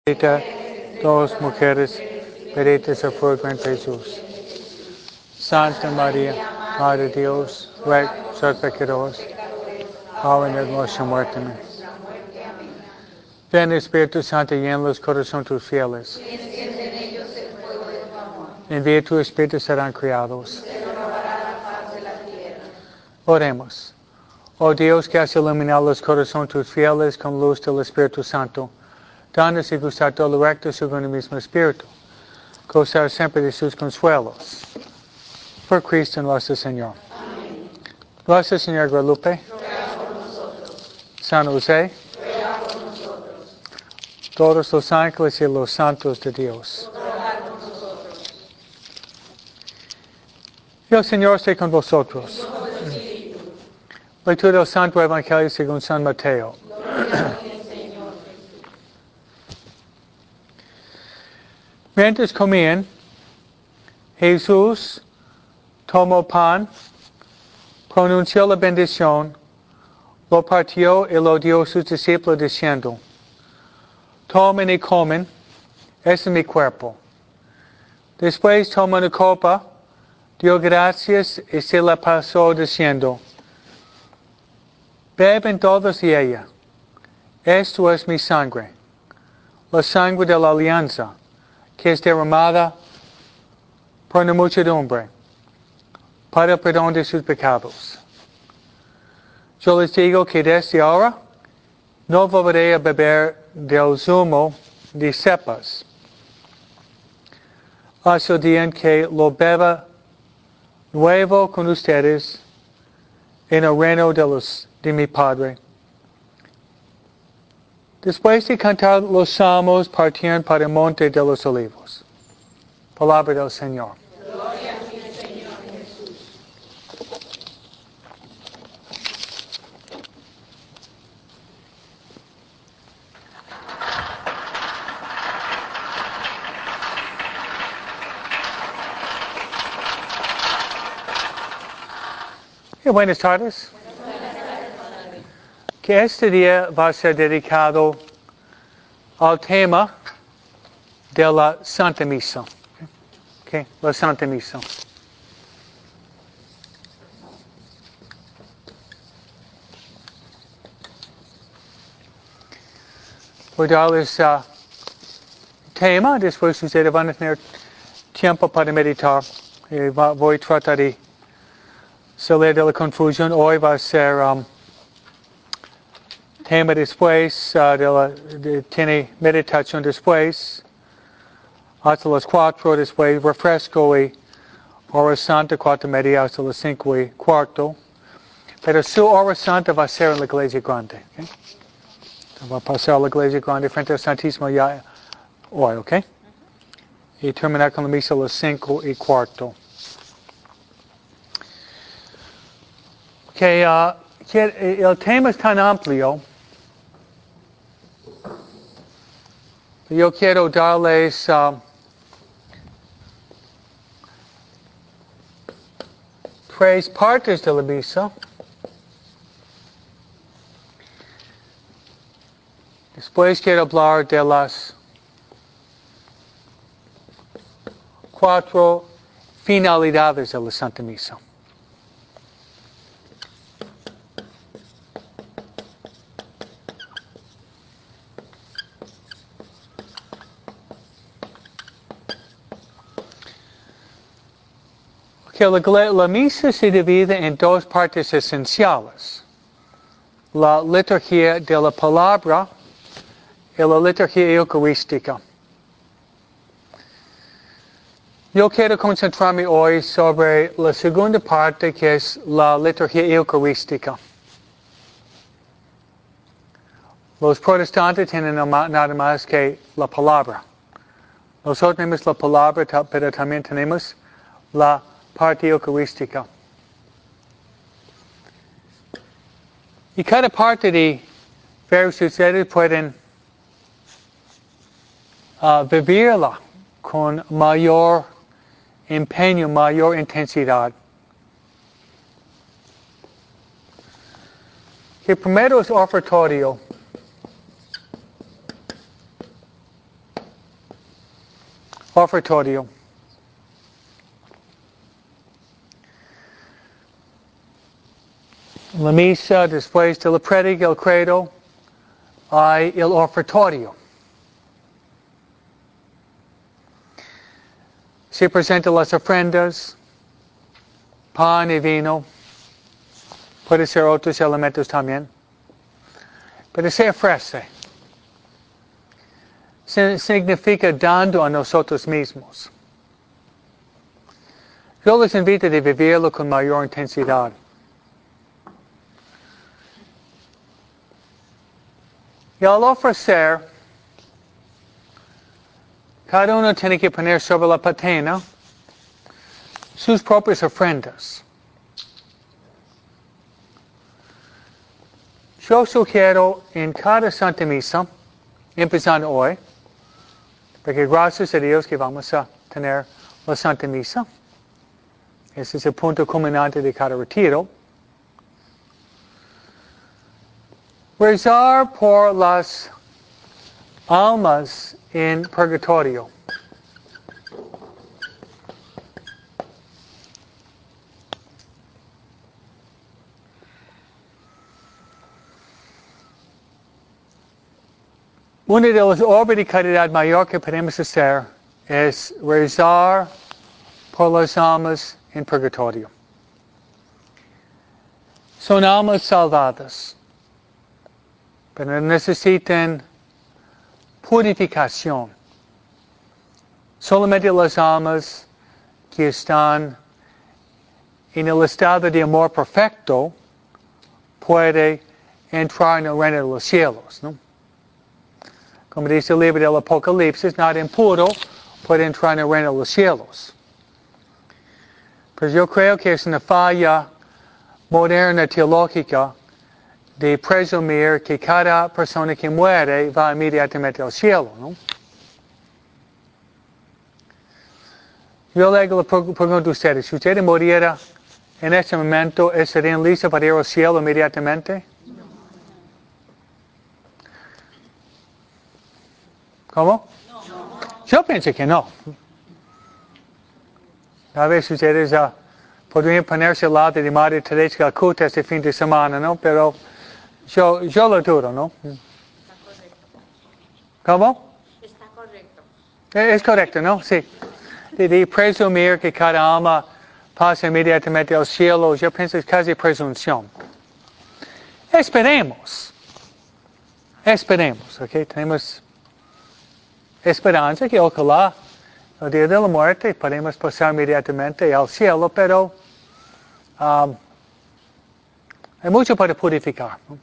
Bendita dos mujeres, bendito es el fruto de Jesús. Santa María, Madre de Dios, ruega por los pecadores, ahora en el nuestra muerte. Amén. Ven Espíritu Santo, llena los corazones tus fieles. Envía tu Espíritu, serán criados. Oremos. Oh Dios, que has iluminado los corazones tus fieles con luz del Espíritu Santo, danos y gustar todo lo recto según el mismo Espíritu, gozar siempre de sus consuelos. Por Cristo nuestro Señor. Amén. Nuestra Señora Guadalupe, San José, todos los ángeles y los santos de Dios. Y el Señor esté con vosotros. Lectura del Santo Evangelio según San Mateo. Mientras comían, Jesús tomó pan, pronunció la bendición, lo partió y lo dio a sus discípulos diciendo: tomen y comen, este es mi cuerpo. Después tomó una copa, dio gracias y se la pasó diciendo: beben todos de ella. Esto es mi sangre, la sangre de la alianza, que es derramada por la muchedumbre, para el perdón de sus pecados. Yo les digo que desde ahora no volveré a beber del zumo de cepas, hasta el día en que lo beba nuevo con ustedes en el reino de mi Padre. Después de cantar los salmos, partieron para el monte de los olivos. Palabra del Señor. Gloria a ti, Señor Jesús. Y buenas tardes. Que este día va a ser dedicado al tema de la Santa Misa. Okay, la Santa Misa. Voy a darles tema, después ustedes van a tener tiempo para meditar. Voy a tratar de salir de la confusión. Hoy va a ser tema después, tiene meditación después, hasta las 4 después, refresco y hora santa, 4:30 hasta las 5:15. Pero su hora santa va a ser en la iglesia grande. ¿Okay? Va a pasar a la iglesia grande frente al Santísimo ya hoy, ¿ok? Y terminar con la misa a las 5:15. Okay, el tema es tan amplio. Yo quiero darles tres partes de la misa. Después quiero hablar de las 4 finalidades de la Santa Misa. Okay, la misa se divide en 2 partes esenciales. La liturgia de la palabra y la liturgia eucarística. Yo quiero concentrarme hoy sobre la segunda parte, que es la liturgia eucarística. Los protestantes tienen nada más que la palabra. Nosotros tenemos la palabra, pero también tenemos la parte eucarística. Y cada parte de varios ustedes pueden vivirla con mayor empeño, mayor intensidad. Que primero es ofertorio. Ofertorio. La misa, después de la predica, el credo, hay el ofertorio. Se presentan las ofrendas, pan y vino. Puede ser otros elementos también. Pero se ofrece. Significa dando a nosotros mismos. Yo les invito a vivirlo con mayor intensidad. Y al ofrecer, cada uno tiene que poner sobre la patena sus propias ofrendas. Yo sugiero en cada Santa Misa, empezando hoy, porque gracias a Dios que vamos a tener la Santa Misa. Ese es el punto culminante de cada retiro. Rezar por las almas en purgatorio. Una de las obras de caridad mayor que podemos hacer es rezar por las almas en purgatorio. Son almas salvadas, pero necesitan purificación. Solamente las almas que están en el estado de amor perfecto pueden entrar en el reino de los cielos, ¿no? Como dice el libro del Apocalipsis, nada impuro puede entrar en el reino de los cielos. Pero yo creo que es una falla moderna teológica de presumir que cada persona que muere va inmediatamente al cielo, ¿no? Yo le hago la pregunta a ustedes, si usted muriera en este momento, ¿estarían listos para ir al cielo inmediatamente? ¿Cómo? No. Yo pienso que no. A veces ustedes podrían ponerse al lado de Madre Teresa de Calcuta este fin de semana, ¿no? Pero yo lo dudo, ¿no? Está correcto. ¿Cómo? Está correcto. Es correcto, ¿no? Sí. De presumir que cada alma pasa inmediatamente al cielo, yo pienso que es casi presunción. Esperemos, ¿ok? Tenemos esperanza que ojalá el día de la muerte podemos pasar inmediatamente al cielo, pero hay mucho para purificar, ¿no?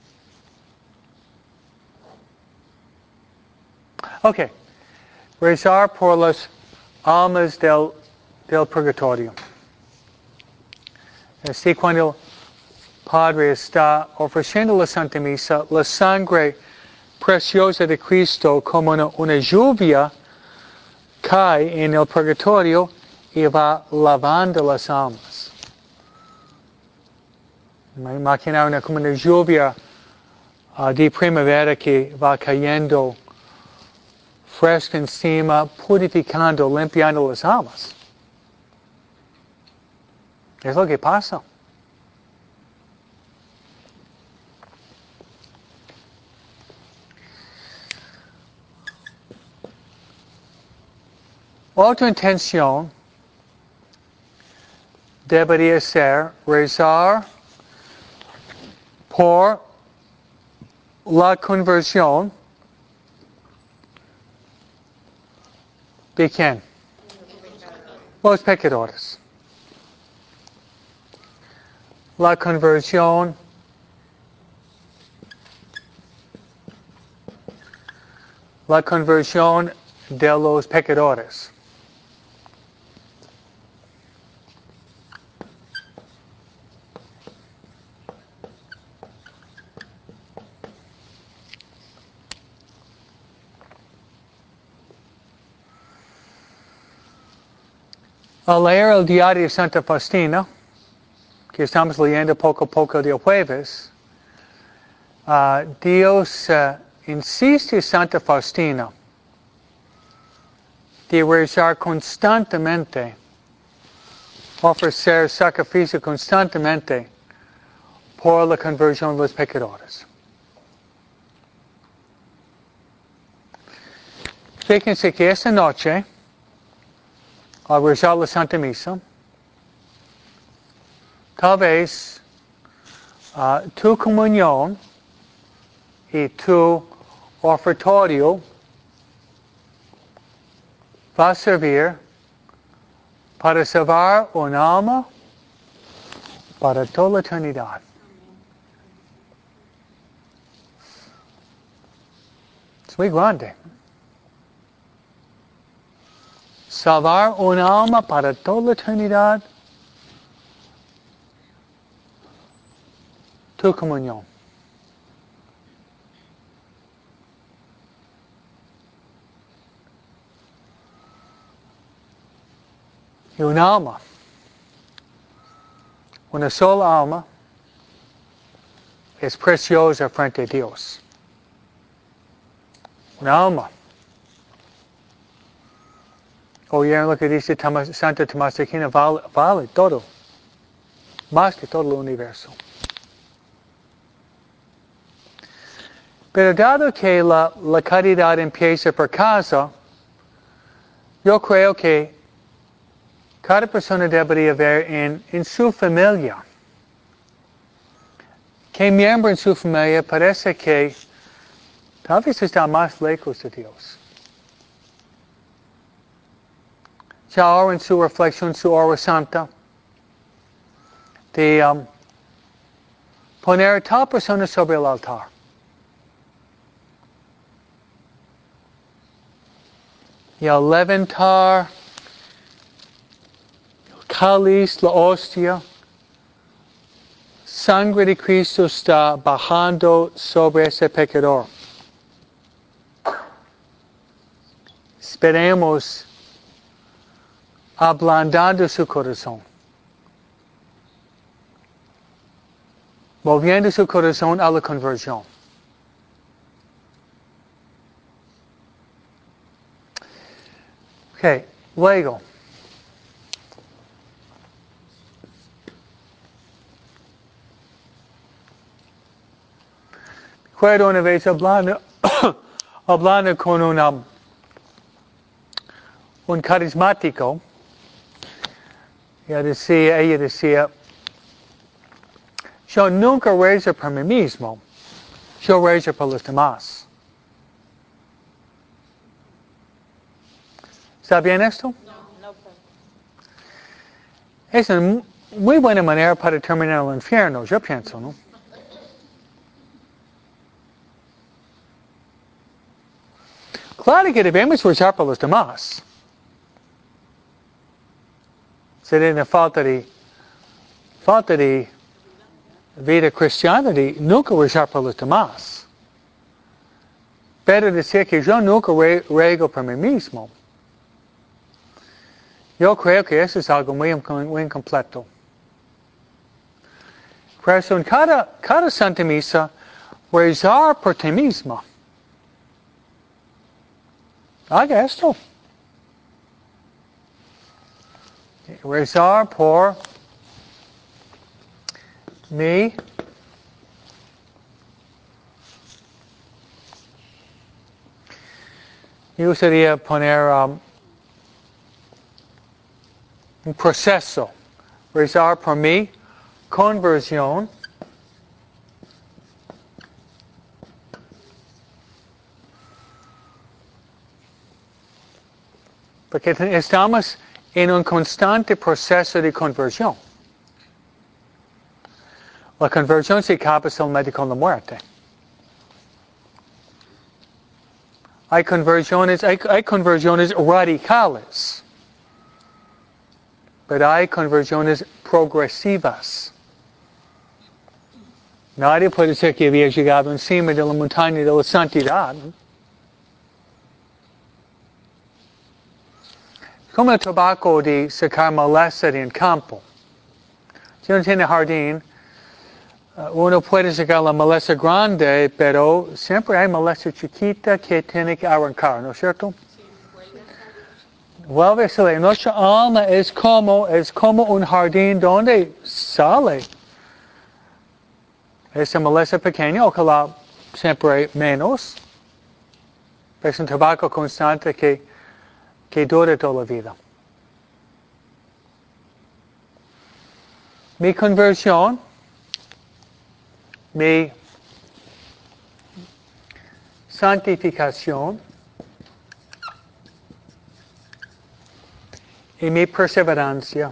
Ok, rezar por las almas del purgatorio. Así cuando el Padre está ofreciendo la Santa Misa, la sangre preciosa de Cristo como una lluvia cae en el purgatorio y va lavando las almas. Me imagino como una lluvia de primavera que va cayendo fresca encima, purificando, limpiando las almas. Es lo que pasa. Otra intención debería ser rezar por la conversión de quién? Los pecadores. La conversión de los pecadores. Al leer el diario de Santa Faustina, que estamos leyendo poco a poco del jueves, Dios insiste en Santa Faustina de rezar constantemente, ofrecer sacrificio constantemente por la conversión de los pecadores. Fíjense que esta noche, al rezar la Santa Misa, tal vez tu comunión y tu ofertorio va a servir para salvar un alma para toda la eternidad. Es muy grande. Salvar un alma para toda la eternidad. Tu comunión. Y un alma, una sola alma, es preciosa frente a Dios. Una alma. Oyeron lo que dice Santo Tomás de Aquino, vale todo, más que todo el universo. Pero dado que la caridad empieza por casa, yo creo que cada persona debería ver en su familia. ¿Qué miembro en su familia parece que tal vez está más lejos de Dios? Ya ahora en su reflexión, su hora santa, de poner a tal persona sobre el altar. Y al levantar el cáliz, la hostia, sangre de Cristo está bajando sobre ese pecador. Esperemos ablandando su corazón. Moviendo su corazón a la conversión. Ok, luego. Recuerdo una vez hablando con un carismático. Ella decía, yo nunca rezo por mí mismo, yo rezo por los demás. ¿Está bien esto? No. Es una muy buena manera para terminar el infierno, yo pienso, ¿no? Claro que debemos rezar por los demás. Sería una falta de vida cristiana de nunca rezar por los demás. Pero decir que yo nunca rego por mí mismo, yo creo que eso es algo muy incompleto. Por eso en cada Santa Misa, rezar por ti mismo. Haga esto. Rezar por mí. Yo gustaría poner un proceso. Rezar por mi conversión. Porque estamos en un constante proceso de conversión. La conversión se acaba solamente con la muerte. Hay conversiones radicales, pero hay conversiones progresivas. Nadie puede decir que había llegado encima de la montaña de la santidad. Como el trabajo de sacar maleza en campo. Si uno tiene jardín, uno puede sacar la maleza grande, pero siempre hay maleza chiquita que tiene que arrancar, ¿no es cierto? Sí, huele. vuelve a salir. Nuestra alma es como un jardín donde sale esa maleza pequeña, ojalá siempre menos. Es un tabaco constante que dura toda la vida. Mi conversión, mi santificación y mi perseverancia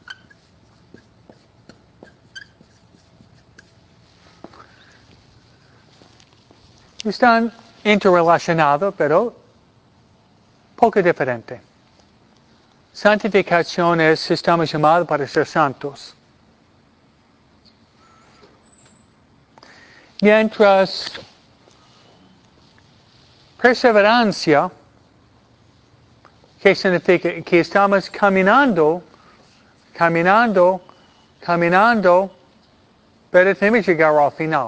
están interrelacionados, pero poco diferente. Santificación es, estamos llamados para ser santos. Mientras perseverancia, que significa que estamos caminando, pero tenemos que llegar al final.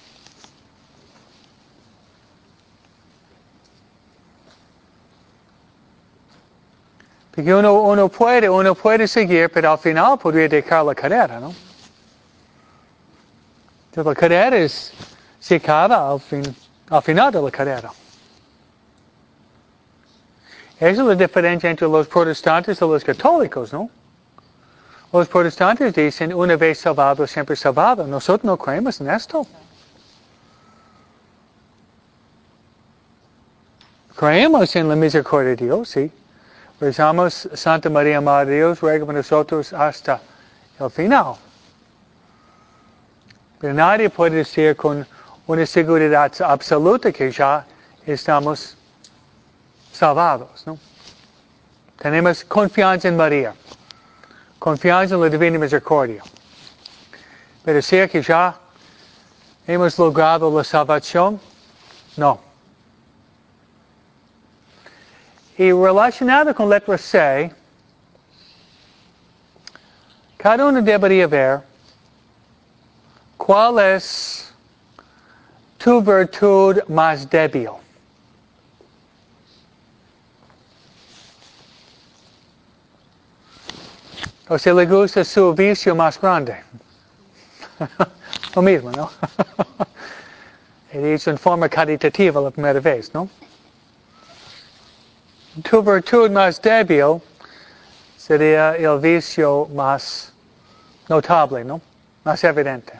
Porque uno puede seguir, pero al final podría dejar la carrera, ¿no? Entonces la carrera se acaba al final de la carrera. Esa es la diferencia entre los protestantes y los católicos, ¿no? Los protestantes dicen, una vez salvado, siempre salvado. Nosotros no creemos en esto. Creemos en la misericordia de Dios, sí. Rezamos, Santa María, Madre de Dios, ruega por nosotros hasta el final. Pero nadie puede decir con una seguridad absoluta que ya estamos salvados, ¿no? Tenemos confianza en María, confianza en la divina misericordia. Pero decir que ya hemos logrado la salvación, no. Y relacionado con letra C, cada uno debería ver cuál es tu virtud más débil. O si le gusta su vicio más grande. Lo mismo, ¿no? He dicho en forma caritativa la primera vez, ¿no? Tu virtud más débil sería el vicio más notable, ¿no? Más evidente.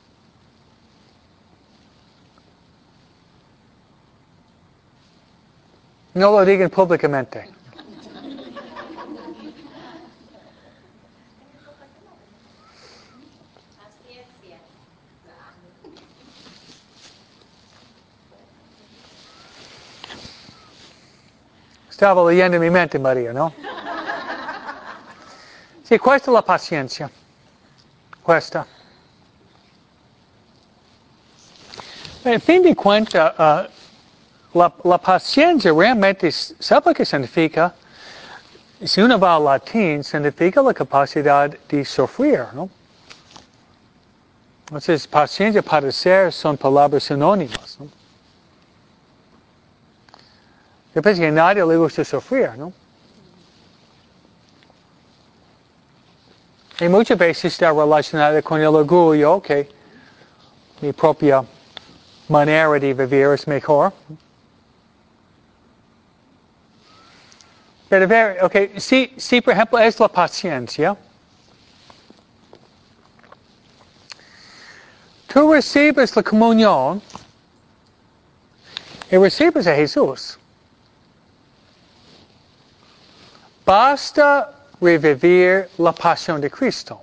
No lo digan públicamente. Estaba leyendo en mi mente, María, ¿no? Sí, cuesta la paciencia. Cuesta. En fin de cuentas, la paciencia realmente, ¿sabe lo que significa? Si uno va al latín, significa la capacidad de sufrir, ¿no? Entonces, paciencia y padecer son palabras sinónimas, ¿no? Yo pienso que a nadie le gusta sufrir, ¿no? Y muchas veces está relacionado con el orgullo, que mi propia manera de vivir es mejor. Pero ver, si por ejemplo es la paciencia, tú recibes la comunión y recibes a Jesús. Basta revivir la pasión de Cristo.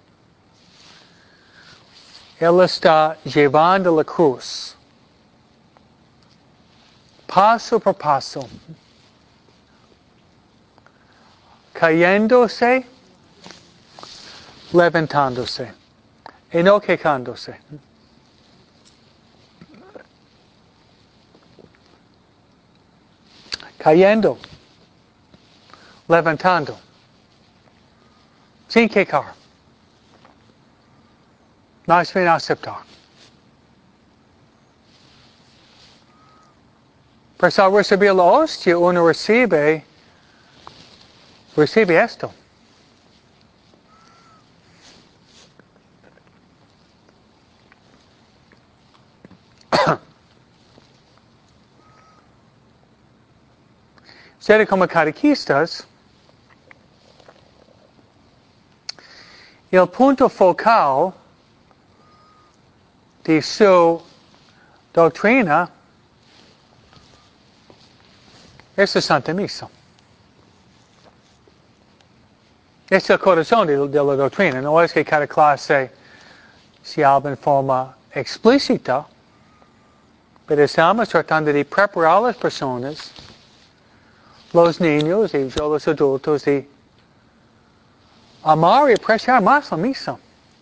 Él está llevando la cruz, paso por paso, cayéndose, levantándose, y no quejándose. Cayendo, levantando, sin quejar, más bien aceptar. Pues al recibir la hostia, uno recibe recibe esto. Ustedes como catequistas, el punto focal de su doctrina es la Santa Misa. Es el corazón de la doctrina. No es que cada clase se habla en forma explícita, pero estamos tratando de preparar a las personas, los niños y los adultos, de amar y apreciar más la misa.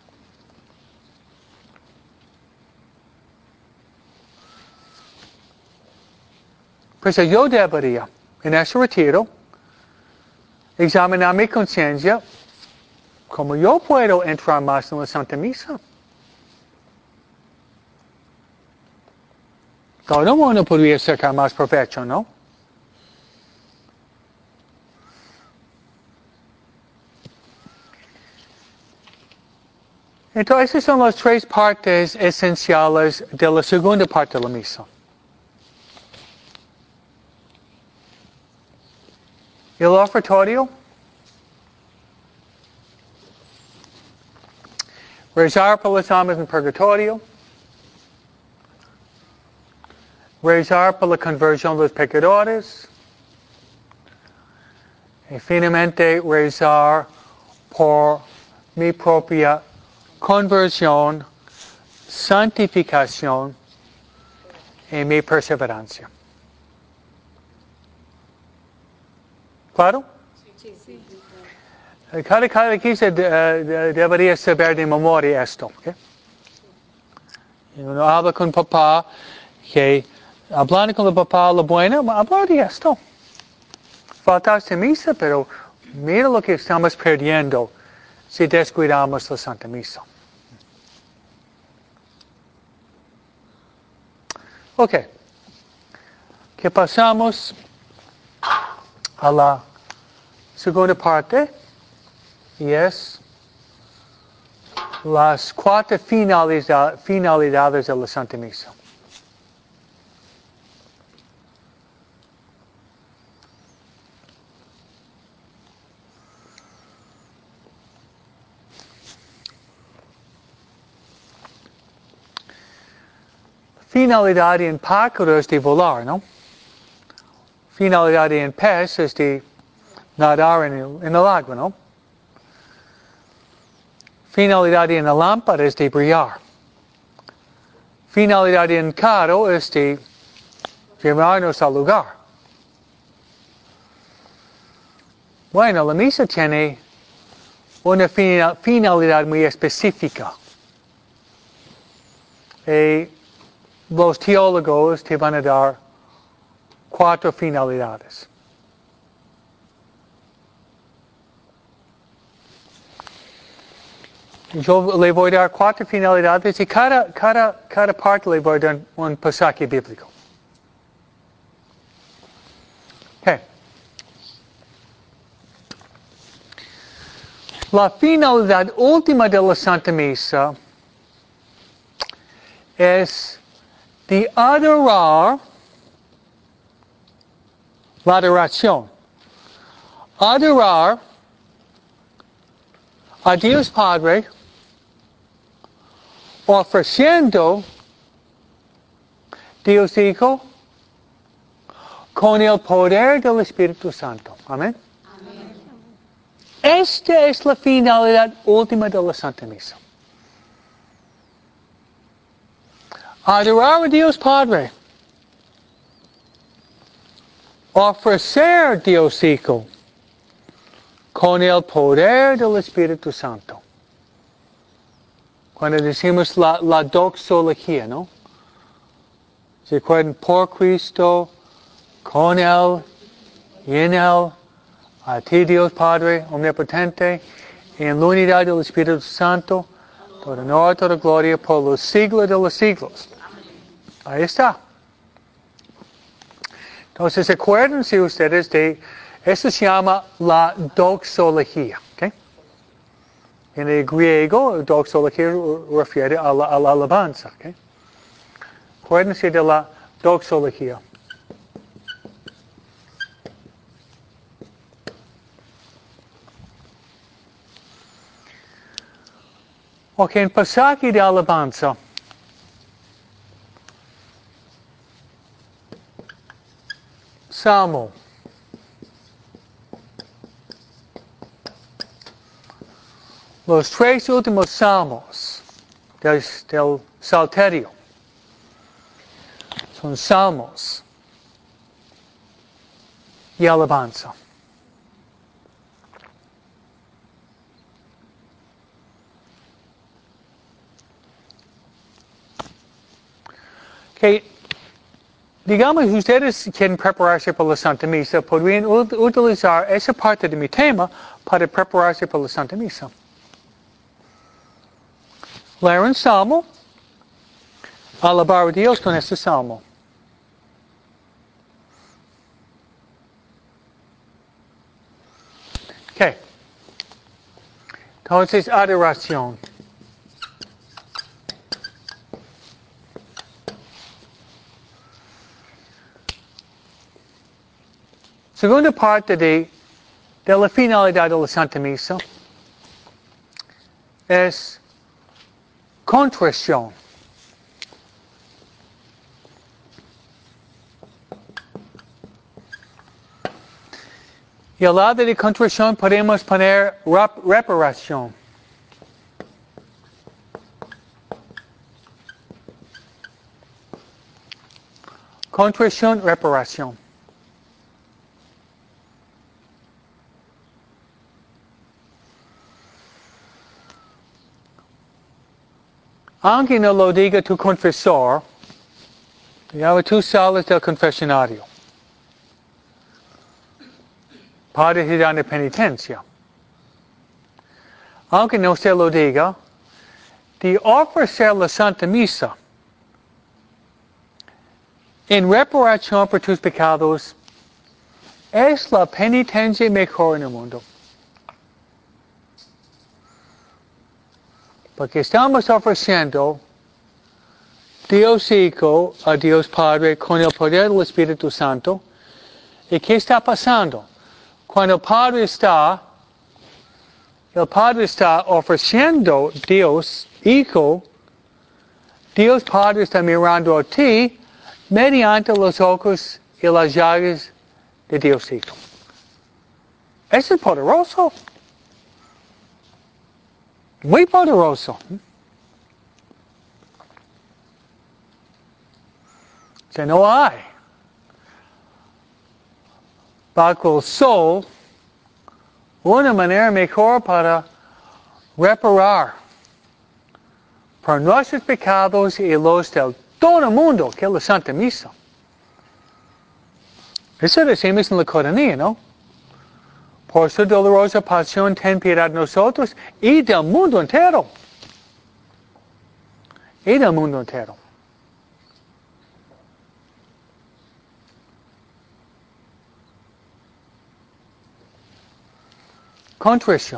Pues yo debería, en ese retiro, examinar mi conciencia, cómo yo puedo entrar más en la Santa Misa. Todo el mundo podría sacar más provecho, ¿no? Entonces, esas son las tres partes esenciales de la segunda parte de la misa. El ofertorio, rezar por las almas en purgatorio, rezar por la conversión de los pecadores, y finalmente rezar por mi propia conversión, santificación y mi perseverancia. ¿Claro? Sí. Cada catequista debería saber de memoria esto. ¿Okay? Uno habla con papá, que hablando con el papá lo bueno, hablar de esto. Faltaste misa, pero mira lo que estamos perdiendo si descuidamos la Santa Misa. Ok. Que pasamos a la segunda parte y es las 4 finalidades de la Santa Misa. Finalidad en pájaro es de volar, ¿no? Finalidad en pez es de nadar en el agua, ¿no? Finalidad en la lámpara es de brillar. Finalidad en carro es de llevarnos al lugar. Bueno, la misa tiene una finalidad muy específica. Y los teólogos te van a dar 4 finalidades. Yo le voy a dar 4 finalidades y cada parte le voy a dar un pasaje bíblico. Okay. La finalidad última de la Santa Misa es de adorar la adoración. Adorar a Dios Padre ofreciendo Dios Hijo con el poder del Espíritu Santo. Amén. Amén. Esta es la finalidad última de la Santa Misa. Adorar a Dios Padre. Ofrecer Dios Hijo con el poder del Espíritu Santo. Cuando decimos la doxología, ¿no? ¿Se acuerdan? Por Cristo, con Él, y en Él, a ti Dios Padre Omnipotente, en la unidad del Espíritu Santo, toda honor, toda gloria por los siglos de los siglos. Ahí está. Entonces, acuérdense ustedes de Eso se llama la doxología. ¿Okay? En el griego, doxología refiere a la alabanza. ¿Okay? Acuérdense de la doxología. Ok, en pasaje de alabanza, Salmo. Los tres últimos salmos del Salterio son salmos y alabanza. Okay. Digamos, ustedes quieren prepararse para la Santa Misa, podrían utilizar esa parte de mi tema para prepararse para la Santa Misa. Leer un salmo, alabar a Dios con este salmo. Ok. Entonces, adoración. Segunda parte de la finalidad de la Santa Misa es contrición. Y al lado de contrición podemos poner reparación. Contrición, reparación. Aunque no lo diga tu confesor, ya tú sales del confesionario. Padre te da una penitencia. Aunque no se lo diga, de ofrecer la Santa Misa en reparación por tus pecados es la penitencia mejor en el mundo. Porque estamos ofreciendo Dios Hijo a Dios Padre con el poder del Espíritu Santo. ¿Y qué está pasando? Cuando el Padre está ofreciendo Dios Hijo, Dios Padre está mirando a ti mediante los ojos y las llagas de Dios Hijo. Eso es poderoso. Muy poderoso. Que no hay bajo el sol una manera mejor para reparar por nuestros pecados y los de todo el mundo que es la Santa Misa. Eso decimos en la coronilla, ¿no? Por su dolorosa pasión, ten piedad de nosotros y del mundo entero. Y del mundo entero. Contrición.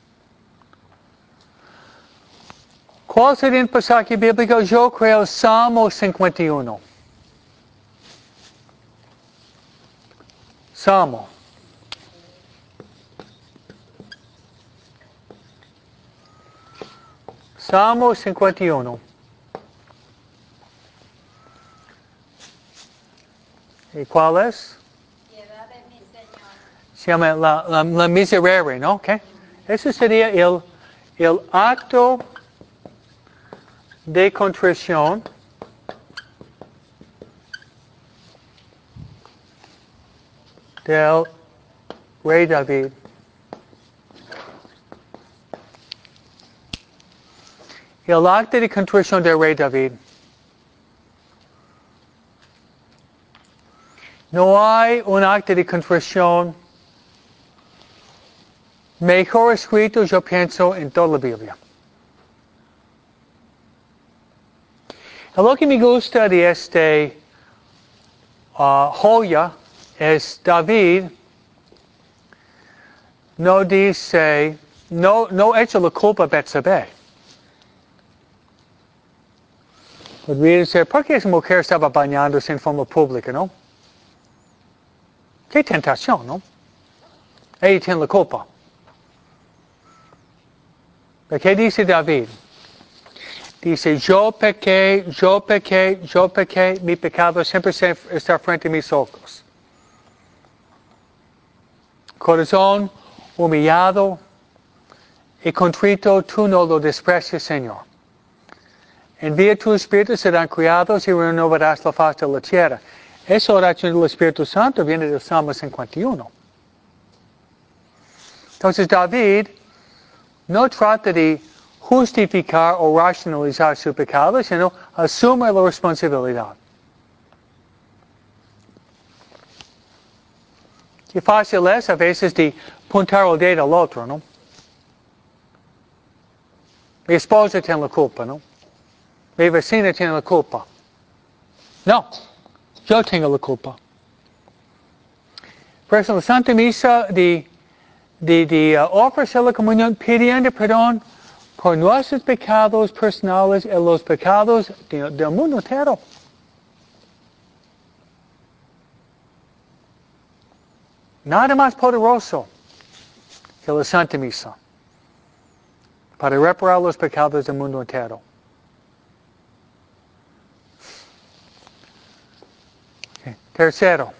¿Cuál sería el pasaje bíblico? Yo creo Salmo 51. Salmo. Salmo 51. ¿Y cuál es? Piedad de mi Señor. Se llama la miserere, ¿no? Okay. Ese sería el acto de contrición del rey David. El acto de contrición del rey David. No hay un acto de contrición mejor escrito, yo pienso, en toda la Biblia. Lo que me gusta de este joya es David no dice, no echa la culpa a Betsabé. Dice, ¿por qué esa mujer estaba bañándose en forma pública, no? Qué tentación, ¿no? Ella tiene la culpa. ¿Pero qué dice David? Dice, yo pequé, mi pecado siempre está frente a mis ojos. Corazón humillado y contrito, tú no lo desprecias, Señor. Envía tu Espíritu, serán criados y renovarás la faz de la tierra. Esa oración del Espíritu Santo viene del Salmo 51. Entonces David no trata de justificar o racionalizar su pecado, sino asume la responsabilidad. Qué fácil es a veces de puntar el dedo al otro, ¿no? Mi esposa tiene la culpa, ¿no? Mi vecina tiene la culpa. No, yo tengo la culpa. Por eso la Santa Misa de ofrecer la comunión pidiendo perdón por nuestros pecados personales y los pecados del mundo entero. Nada más poderoso que la Santa Misa para reparar los pecados del mundo entero. Okay. Tercero.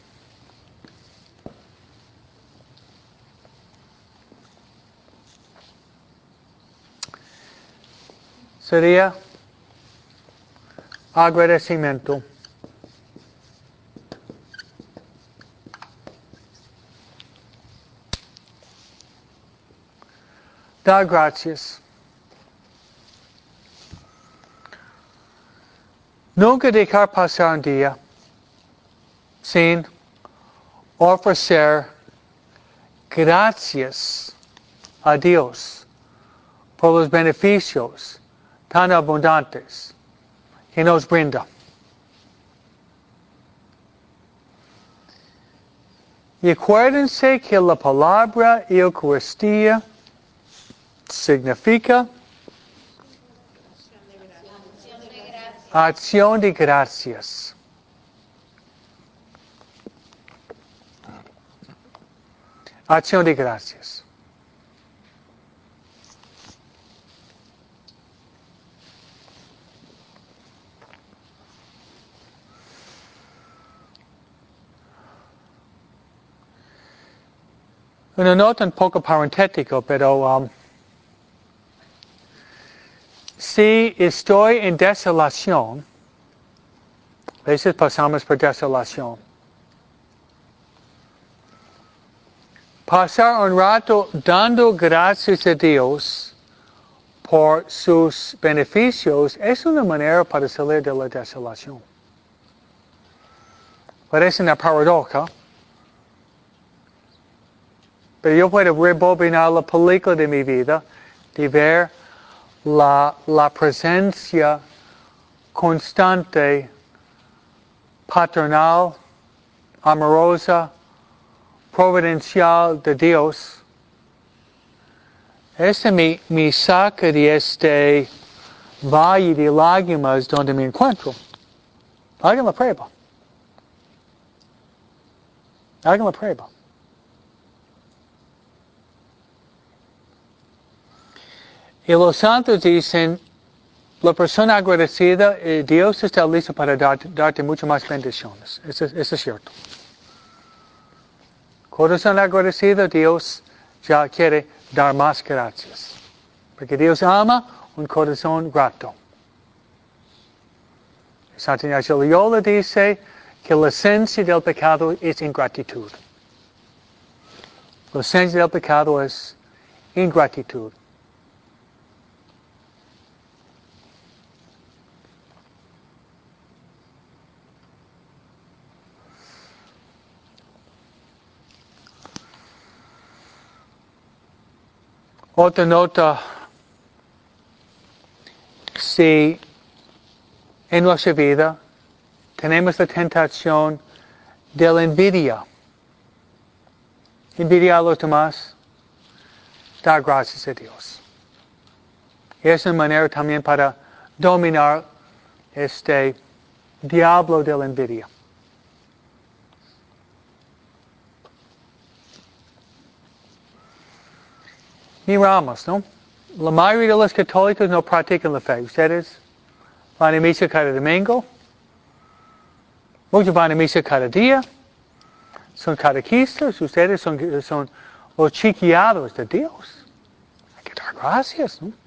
Sería agradecimiento. Dar gracias. Nunca dejar pasar un día sin ofrecer gracias a Dios por los beneficios tan abundantes que nos brinda. Y acuérdense que la palabra Eucaristía significa acción de gracias. Acción de gracias. Una nota un poco parentético, pero si estoy en desolación, a veces pasamos por desolación. Pasar un rato dando gracias a Dios por sus beneficios es una manera para salir de la desolación. Parece una paradoja, pero yo puedo rebobinar la película de mi vida, de ver la presencia constante, paternal, amorosa, providencial de Dios. Ese me saca de este valle de lágrimas donde me encuentro. Hagan la prueba. Hagan la prueba. Y los santos dicen, la persona agradecida, Dios está listo para darte muchas más bendiciones. Eso es cierto. Corazón agradecido, Dios ya quiere dar más gracias. Porque Dios ama un corazón grato. Santa Ignacio de Loyola dice que la esencia del pecado es ingratitud. La esencia del pecado es ingratitud. Otra nota, si en nuestra vida tenemos la tentación de la envidia a los demás, dar gracias a Dios. Es una manera también para dominar este diablo de la envidia. Miramos, ¿no? La mayoría de los católicos no practican la fe. Ustedes van a misa cada domingo. Muchos van a misa cada día. Son catequistas. Ustedes son los chiquiados de Dios. Hay que dar gracias, ¿no?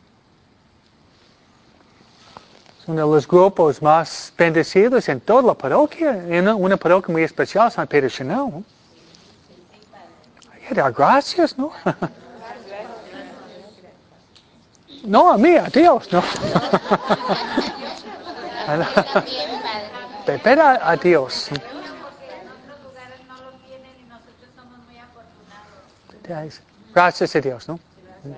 Es uno de los grupos más bendecidos en toda la parroquia. En una parroquia muy especial, San Pedro Chanel, ¿no? Hay que dar gracias, ¿no? No a mí, a Dios, ¿no? Pero a Dios. Porque en otros lugares no lo tienen y nosotros somos muy afortunados. Gracias a Dios, ¿no?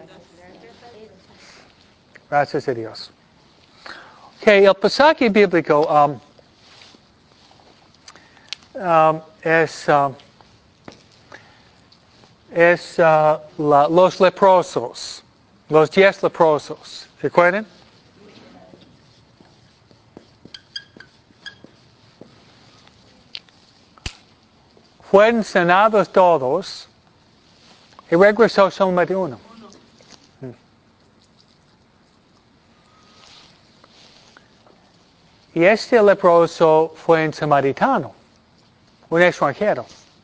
Gracias a Dios. Ok, el pasaje bíblico es los leprosos, los 10 leprosos. ¿Recuerdan? Fueron sanados todos y regresó solamente uno. Y este leproso fue un samaritano, un extranjero.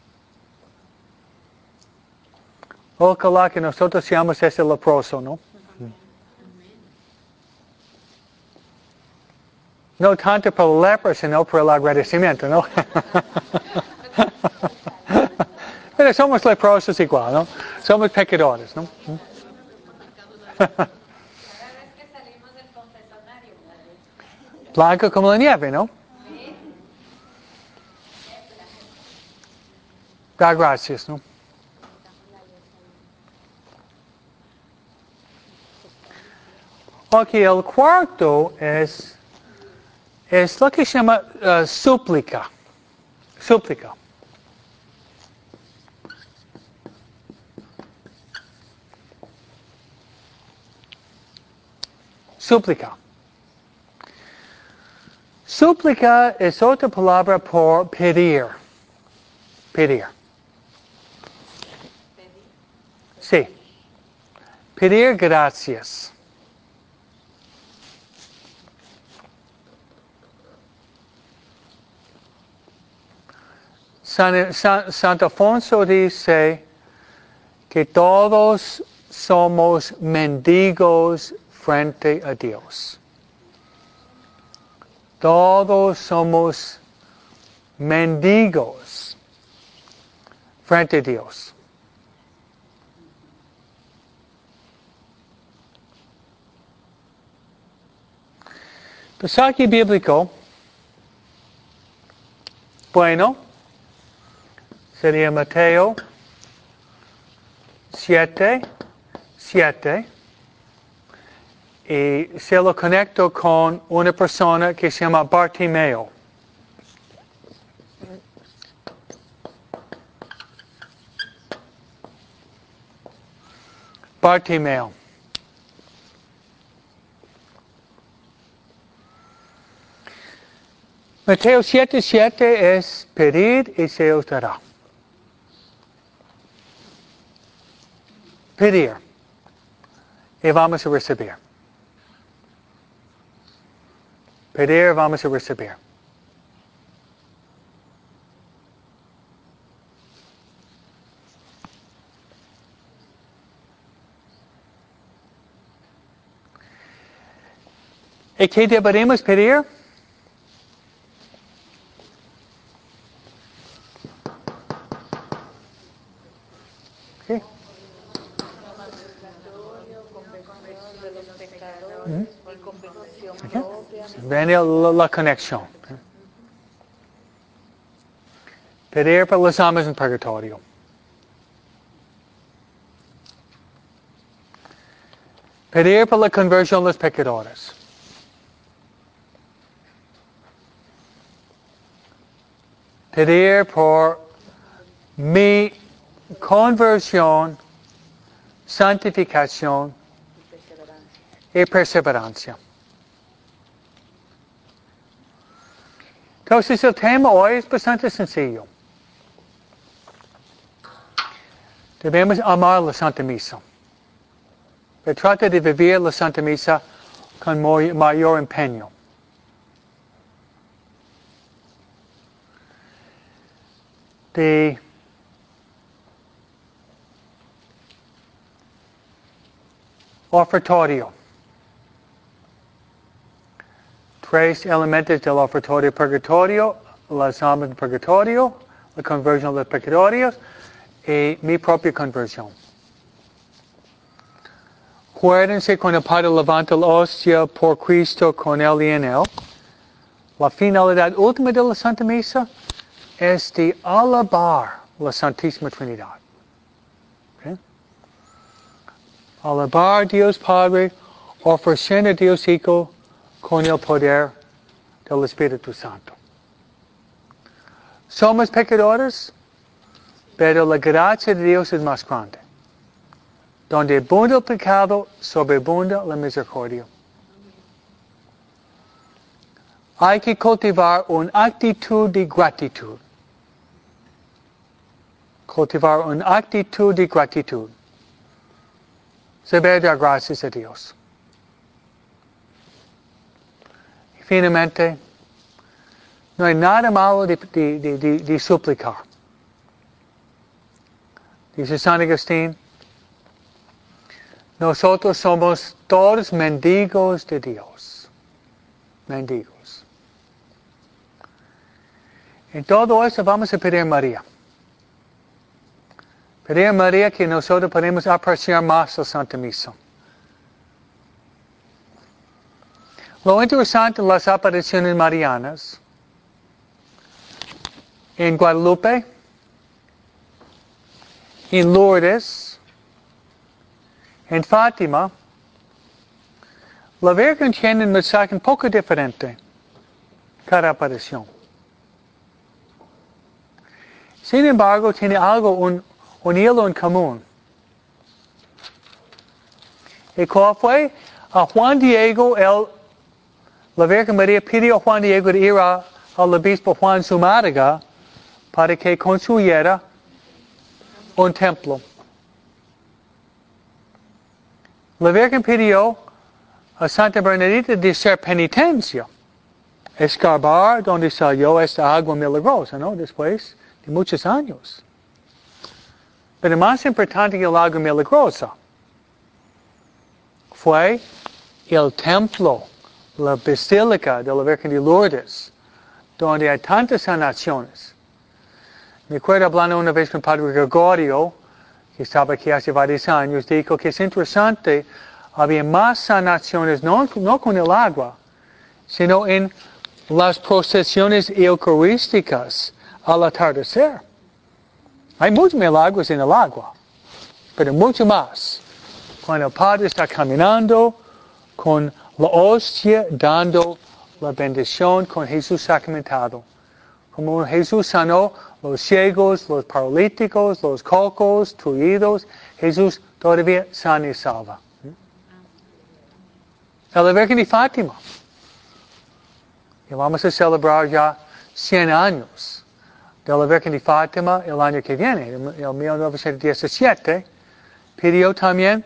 Ojalá que nosotros seamos ese leproso, ¿no? No tanto por la lepra, sino por el agradecimiento, ¿no? Pero somos leprosos igual, ¿no? Somos pecadores, ¿no? Cada vez que salimos del confesionario, Blanco como la nieve, ¿no? Da gracias, ¿no? Ok, el cuarto es lo que se llama súplica. Súplica. Súplica. Súplica es otra palabra por pedir. Pedir. Sí. Pedir gracias. San Alfonso dice que todos somos mendigos frente a Dios. Todos somos mendigos frente a Dios. Pasaje bíblico, bueno, sería Mateo 7:7. Y se lo conecto con una persona que se llama Bartimeo. Bartimeo. Mateo 7:7 es pedid y se os dará. Pedir y vamos a recibir. Pedir, vamos a recibir. ¿Y qué deberíamos pedir? ¿Qué? Viene la conexión. Pedir por las almas en purgatorio. Pedir por la conversión de los pecadores. Pedir por mi conversión santificación y perseverancia. Entonces el tema hoy es bastante sencillo. Debemos amar la Santa Misa. Se trata de vivir la Santa Misa con mayor empeño. De ofertorio. 3 elementos del ofertorio purgatorio, las almas del purgatorio, la conversión de los pecadores y mi propia conversión. Acuérdense cuando el Padre levanta la hostia por Cristo con él y en él. La finalidad última de la Santa Misa es de alabar la Santísima Trinidad. ¿Okay? Alabar a Dios Padre, ofrecer a Dios Hijo con el poder del Espíritu Santo. Somos pecadores, pero la gracia de Dios es más grande. Donde abunda el pecado, sobreabunda la misericordia. Hay que cultivar una actitud de gratitud. Cultivar una actitud de gratitud. Saber dar gracias a Dios. Y finalmente, no hay nada malo de suplicar. Dice San Agustín, nosotros somos todos mendigos de Dios. Mendigos. En todo eso vamos a pedir a María. Pedir a María que nosotros podamos apreciar más la Santa Misa. Lo interesante de las apariciones marianas en Guadalupe, en Lourdes, en Fátima, la Virgen tiene un mensaje un poco diferente cada aparición. Sin embargo, tiene algo, un hilo en común. ¿Y cuál fue? A Juan Diego, la Virgen María pidió a Juan Diego de ir al obispo Juan Zumárraga para que construyera un templo. La Virgen pidió a Santa Bernadita de hacer penitencia, escarbar donde salió esta agua milagrosa, ¿no? Después de muchos años. Pero más importante que el agua milagrosa fue el templo, la basílica de la Virgen de Lourdes, donde hay tantas sanaciones. Me acuerdo hablando una vez con Padre Gregorio, que estaba aquí hace varios años, dijo que es interesante, había más sanaciones, no con el agua, sino en las procesiones eucarísticas al atardecer. Hay muchos milagros en el agua, pero mucho más cuando el Padre está caminando con la hostia, dando la bendición con Jesús sacramentado. Como Jesús sanó los ciegos, los paralíticos, los cocos, tullidos, Jesús todavía sana y salva. A la Virgen de Fátima. Y vamos a celebrar ya 100 años de la Virgen de Fátima el año que viene, en 1917. Pidió también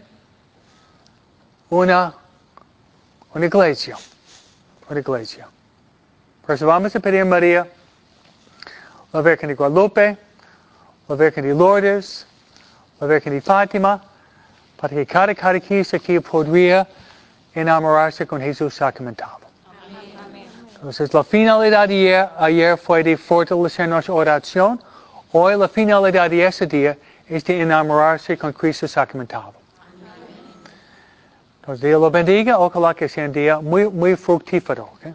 una iglesia. Una iglesia. Por eso vamos a pedir a María, la Virgen de Guadalupe, la Virgen de Lourdes, la Virgen de Fátima, para que cada catequista aquí podría enamorarse con Jesús sacramentado. Amén. Entonces la finalidad de ayer fue de fortalecer nuestra oración. Hoy la finalidad de ese día es de enamorarse con Cristo sacramentado. Entonces Dios lo bendiga. Ojalá que sea un día muy fructífero. ¿Okay?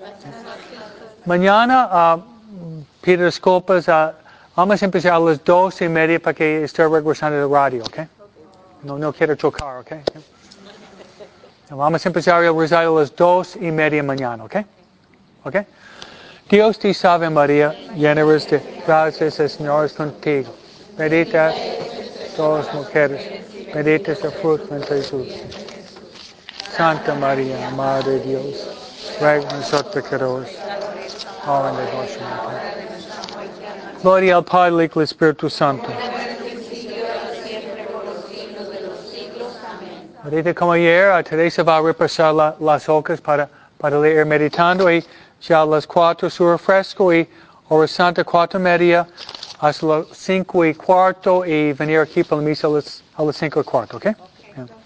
Mañana pido disculpas. Vamos a empezar a las 2:30 para que esté regresando de radio. ¿Okay? No quiero chocar. ¿Okay? Vamos a empezar el rosario a las 2:30 mañana. ¿Ok? ¿Ok? Dios te salve María, llena eres de gracia, el Señor es contigo. Bendita todas mujeres, bendito es el fruto de Jesús. Santa María, Madre de Dios, ruega por nosotros pecadores, ahora en la hora de nuestra muerte. Gloria al Padre, y al Espíritu Santo. Ahorita como ayer, Teresa va a repasar las hojas para leer meditando y ya a las 4 su refresco y hora santa 4:30 hasta las 5:15 y venir aquí para la misa a las 5:15, ¿ok? Yeah.